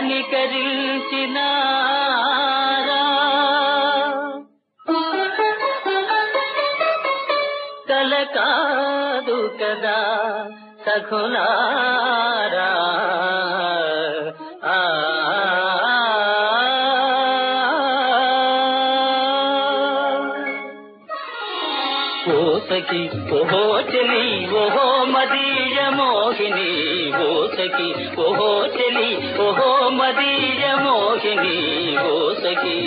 కనికరించినారా కల కాదు కదా సఖులారా ఓ సఖి ఓహో చెలి ఓహో మదీయ మోహిని ఓ సఖి ఓహో చెలి ఓహో మదీయ మోహిని ఓ సఖి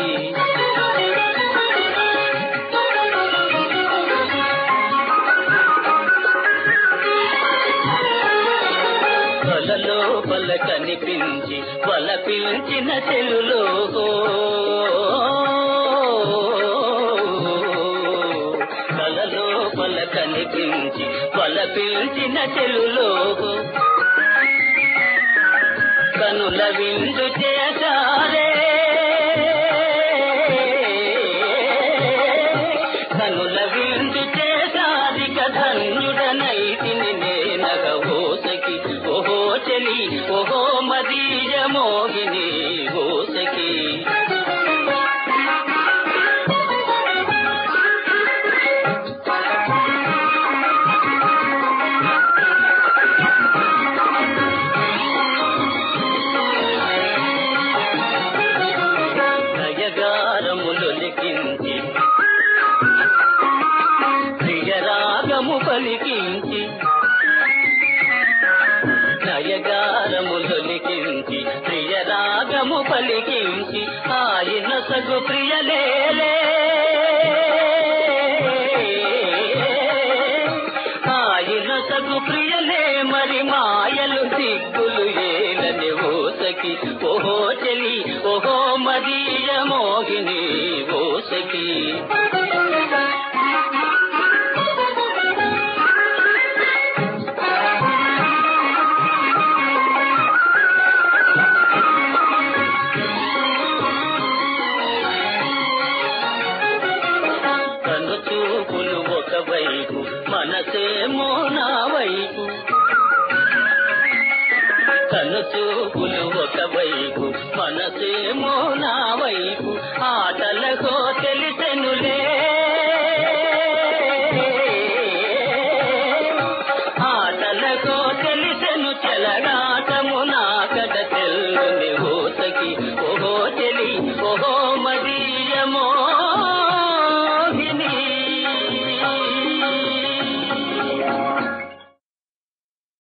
కలలో బల కనిపించి బల పిలిచిన చెలులో బల కనిపించి బల పిలిచిన చెలులో కనుల విందు చేశారే కనుల విందు చేశారిక ధన్యుడనైతిని నేనగ ఓ సఖి ఓహో చెలి ఓహో మదీయ మోహిని ఓ సఖి నయగారములొలికించి ప్రియరాగము పలికించి నయగారములొలికించి ప్రియరాగము పలికించి ఆయన సగు ప్రియలేలే ఆయన సగు ప్రియలే మరి మాయలు దిక్కులు ఏలని ఓ సఖి ఓహో చెలి ఓహో మదీయ మోహిని ఓ సఖి కను చూపులు ఒకవైపు మనసేమో నా వైపు కను చూపులు ఒకవైపు మనసేమో నా వైపు ఆటలకో తెలి